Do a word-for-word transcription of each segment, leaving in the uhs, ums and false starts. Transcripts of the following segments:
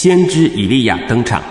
先知以利亚登场。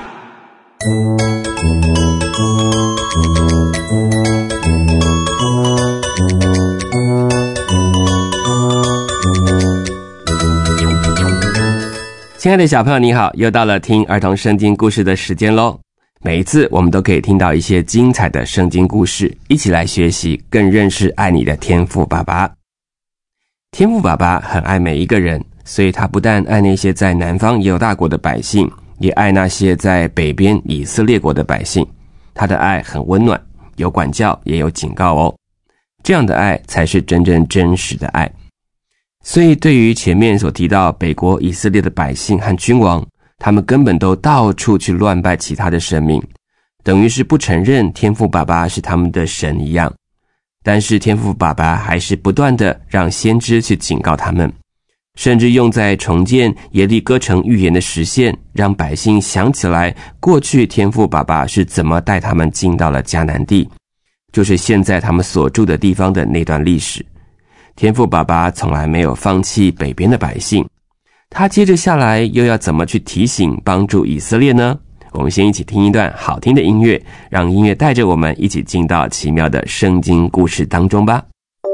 亲爱的小朋友你好，又到了听儿童圣经故事的时间咯。每一次我们都可以听到一些精彩的圣经故事，一起来学习，更认识爱你的天父爸爸。天父爸爸很爱每一个人，所以他不但爱那些在南方犹大国的百姓，也爱那些在北边以色列国的百姓。他的爱很温暖，有管教也有警告哦。这样的爱才是真正真实的爱。所以对于前面所提到北国以色列的百姓和君王，他们根本都到处去乱拜其他的神明，等于是不承认天父爸爸是他们的神一样。但是天父爸爸还是不断的让先知去警告他们，甚至用在重建耶利哥城预言的实现，让百姓想起来过去天父爸爸是怎么带他们进到了迦南地，就是现在他们所住的地方的那段历史。天父爸爸从来没有放弃北边的百姓，他接着下来又要怎么去提醒帮助以色列呢？我们先一起听一段好听的音乐，让音乐带着我们一起进到奇妙的圣经故事当中吧。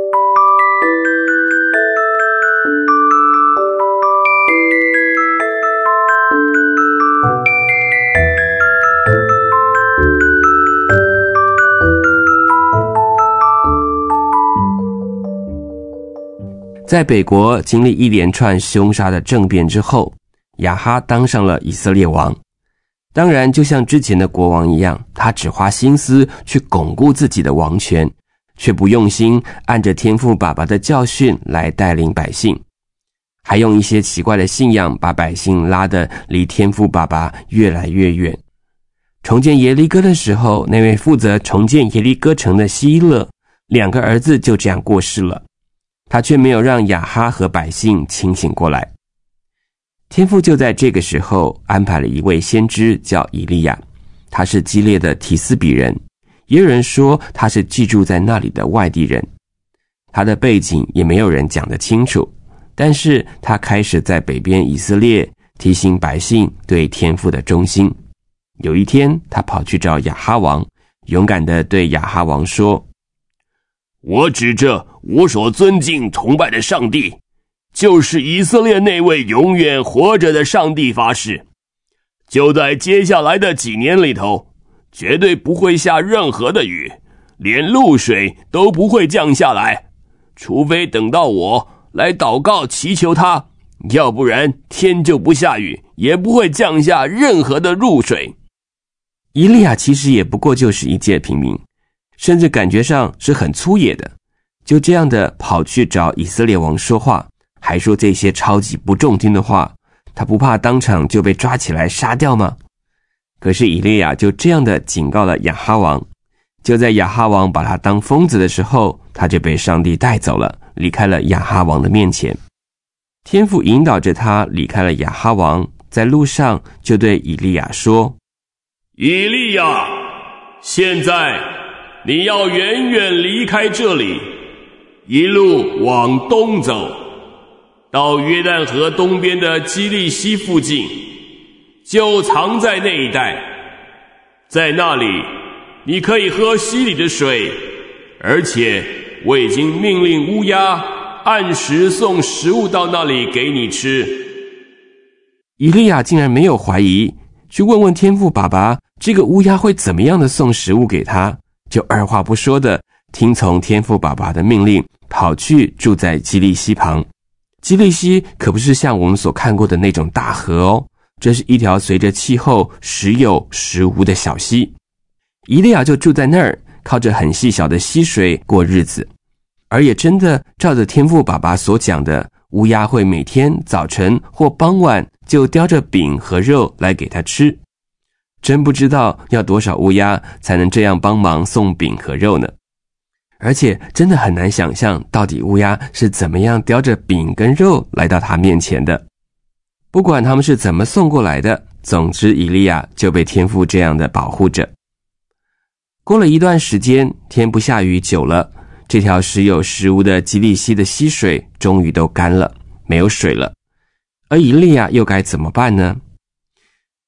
在北国经历一连串凶杀的政变之后，亚哈当上了以色列王。当然就像之前的国王一样，他只花心思去巩固自己的王权，却不用心按着天父爸爸的教训来带领百姓，还用一些奇怪的信仰把百姓拉得离天父爸爸越来越远。重建耶利哥的时候，那位负责重建耶利哥城的希勒，两个儿子就这样过世了，他却没有让亚哈和百姓清醒过来。天父就在这个时候安排了一位先知叫以利亚，他是基列的提斯比人，也有人说他是寄住在那里的外地人。他的背景也没有人讲得清楚，但是他开始在北边以色列提醒百姓对天父的忠心。有一天他跑去找亚哈王，勇敢地对亚哈王说， 我指着我所尊敬崇拜的上帝，就是以色列那位永远活着的上帝发誓，就在接下来的几年里头，绝对不会下任何的雨，连露水都不会降下来，除非等到我来祷告祈求他，要不然天就不下雨，也不会降下任何的露水。 以利亚其实也不过就是一介平民，甚至感觉上是很粗野的，就这样的跑去找以色列王说话，还说这些超级不中听的话，他不怕当场就被抓起来杀掉吗？可是以利亚就这样的警告了亚哈王，就在亚哈王把他当疯子的时候，他就被上帝带走了，离开了亚哈王的面前。天父引导着他离开了亚哈王，在路上就对以利亚说， 以利亚，现在你要远远离开这里，一路往东走，到约旦河东边的基利西附近，就藏在那一带。在那里你可以喝溪里的水，而且我已经命令乌鸦按时送食物到那里给你吃。 以利亚竟然没有怀疑，去问问天父爸爸，这个乌鸦会怎么样的送食物给他，就二话不说的听从天父爸爸的命令，跑去住在基利西旁。基利西可不是像我们所看过的那种大河哦，这是一条随着气候时有时无的小溪。以利亚就住在那儿，靠着很细小的溪水过日子，而也真的照着天父爸爸所讲的，乌鸦会每天早晨或傍晚就叼着饼和肉来给他吃。真不知道要多少乌鸦才能这样帮忙送饼和肉呢？而且真的很难想象到底乌鸦是怎么样叼着饼跟肉来到他面前的。不管他们是怎么送过来的，总之以利亚就被天父这样的保护着。过了一段时间，天不下雨久了，这条时有时无的基利西的溪水终于都干了，没有水了。而以利亚又该怎么办呢？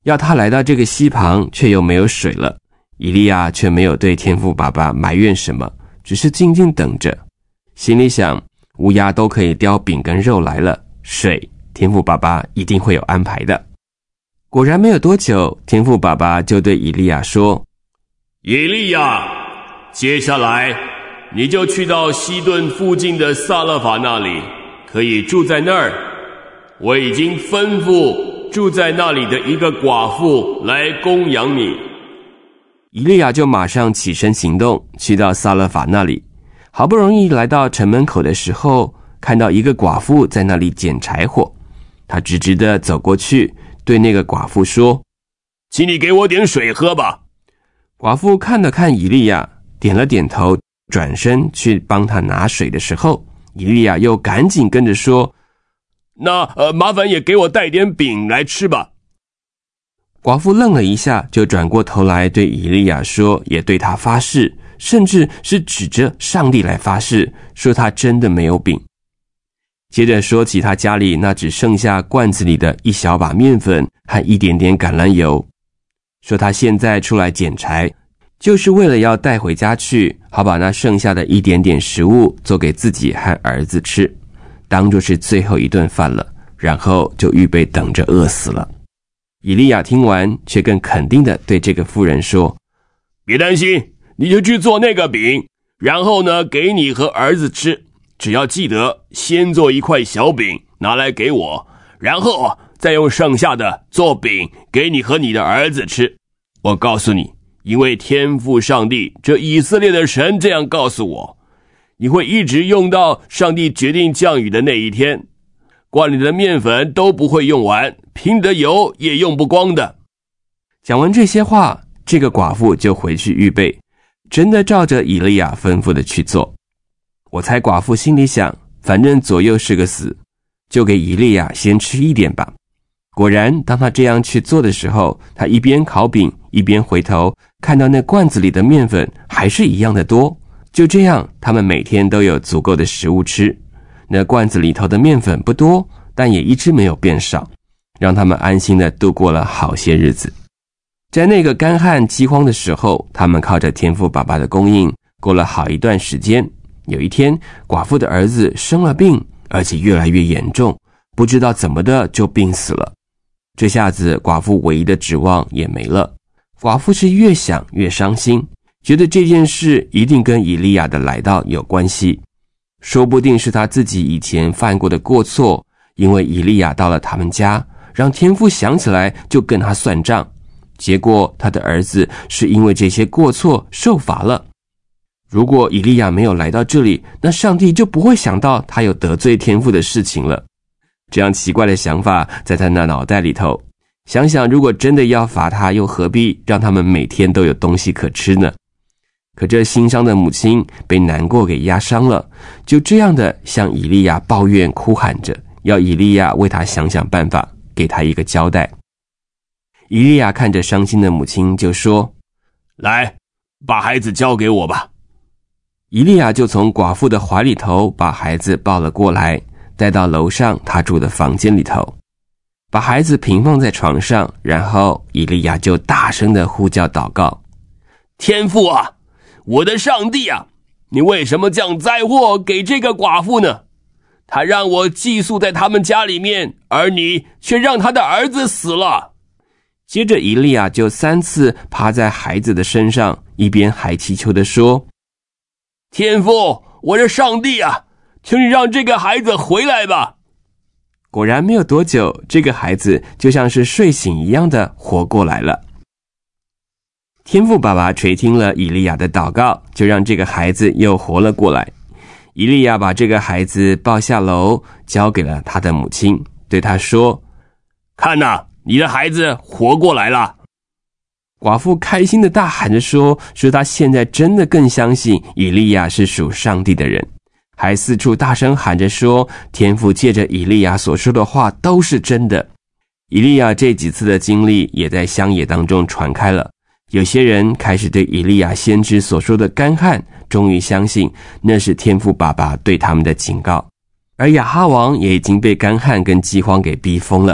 要他来到这个溪旁，却又没有水了。以利亚却没有对天父爸爸埋怨什么，只是静静等着，心里想，乌鸦都可以叼饼跟肉来了，水天父爸爸一定会有安排的。果然没有多久，天父爸爸就对以利亚说： 以利亚，接下来你就去到西顿附近的撒勒法那里，可以住在那儿。我已经吩咐住在那里的一个寡妇来供养你。 以利亚就马上起身行动，去到撒勒法那里。好不容易来到城门口的时候，看到一个寡妇在那里捡柴火。他直直地走过去，对那个寡妇说： 请你给我点水喝吧。 寡妇看了看以利亚，点了点头，转身去帮他拿水的时候，以利亚又赶紧跟着说： 那呃，麻烦也给我带点饼来吃吧。 寡妇愣了一下，就转过头来对以利亚说，也对他发誓，甚至是指着上帝来发誓，说他真的没有饼。接着说起他家里那只剩下罐子里的一小把面粉和一点点橄榄油，说他现在出来捡柴，就是为了要带回家去，好把那剩下的一点点食物做给自己和儿子吃，当作是最后一顿饭了，然后就预备等着饿死了。以利亚听完，却更肯定地对这个妇人说： 别担心，你就去做那个饼，然后呢，给你和儿子吃。只要记得先做一块小饼拿来给我，然后再用剩下的做饼给你和你的儿子吃。我告诉你，因为天父上帝这以色列的神这样告诉我，你会一直用到上帝决定降雨的那一天，罐里的面粉都不会用完，瓶里的油也用不光的。 讲完这些话，这个寡妇就回去预备，真的照着以利亚吩咐的去做。我猜寡妇心里想，反正左右是个死，就给以利亚先吃一点吧。果然，当他这样去做的时候，他一边烤饼，一边回头，看到那罐子里的面粉还是一样的多。就这样，他们每天都有足够的食物吃。那罐子里头的面粉不多，但也一直没有变少，让他们安心地度过了好些日子。在那个干旱饥荒的时候，他们靠着天父爸爸的供应，过了好一段时间。有一天，寡妇的儿子生了病，而且越来越严重，不知道怎么的就病死了。这下子寡妇唯一的指望也没了。寡妇是越想越伤心，觉得这件事一定跟以利亚的来到有关系，说不定是他自己以前犯过的过错，因为以利亚到了他们家，让天父想起来就跟他算账，结果他的儿子是因为这些过错受罚了。如果以利亚没有来到这里，那上帝就不会想到他有得罪天父的事情了。这样奇怪的想法在他那脑袋里头，想想如果真的要罚他，又何必让他们每天都有东西可吃呢？可这心伤的母亲被难过给压伤了，就这样的向以利亚抱怨哭喊着，要以利亚为他想想办法，给他一个交代。以利亚看着伤心的母亲就说： 来，把孩子交给我吧。 以利亚就从寡妇的怀里头把孩子抱了过来，带到楼上他住的房间里头，把孩子平放在床上，然后以利亚就大声地呼叫祷告： 天父啊，我的上帝啊，你为什么降灾祸给这个寡妇呢？他让我寄宿在他们家里面，而你却让他的儿子死了。 接着以利亚就三次趴在孩子的身上，一边还祈求地说： 天父，我的上帝啊，请你让这个孩子回来吧。 果然没有多久，这个孩子就像是睡醒一样的活过来了。天父爸爸垂听了以利亚的祷告，就让这个孩子又活了过来。以利亚把这个孩子抱下楼，交给了他的母亲，对他说： 看哪，你的孩子活过来了。 寡妇开心的大喊着说，说她现在真的更相信以利亚是属上帝的人，还四处大声喊着说，天父借着以利亚所说的话都是真的。以利亚这几次的经历也在乡野当中传开了，有些人开始对以利亚先知所说的干旱终于相信那是天父爸爸对他们的警告。而亚哈王也已经被干旱跟饥荒给逼疯了，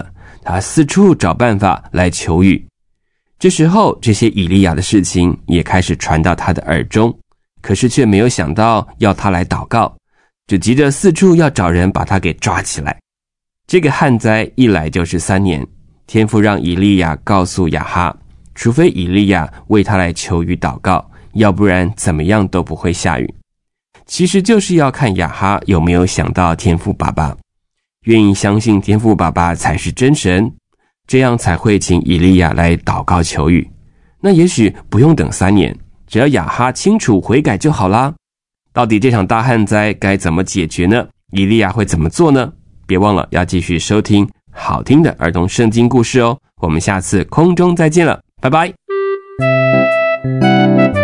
他四处找办法来求雨。这时候，这些以利亚的事情也开始传到他的耳中，可是却没有想到要他来祷告，只急着四处要找人把他给抓起来。这个旱灾一来就是三年，天父让以利亚告诉亚哈，除非以利亚为他来求雨祷告，要不然怎么样都不会下雨。其实就是要看亚哈有没有想到天父爸爸，愿意相信天父爸爸才是真神，这样才会请以利亚来祷告求雨。那也许不用等三年，只要亚哈清楚悔改就好啦。到底这场大旱灾该怎么解决呢？以利亚会怎么做呢？别忘了要继续收听好听的儿童圣经故事哦。我们下次空中再见了，拜拜。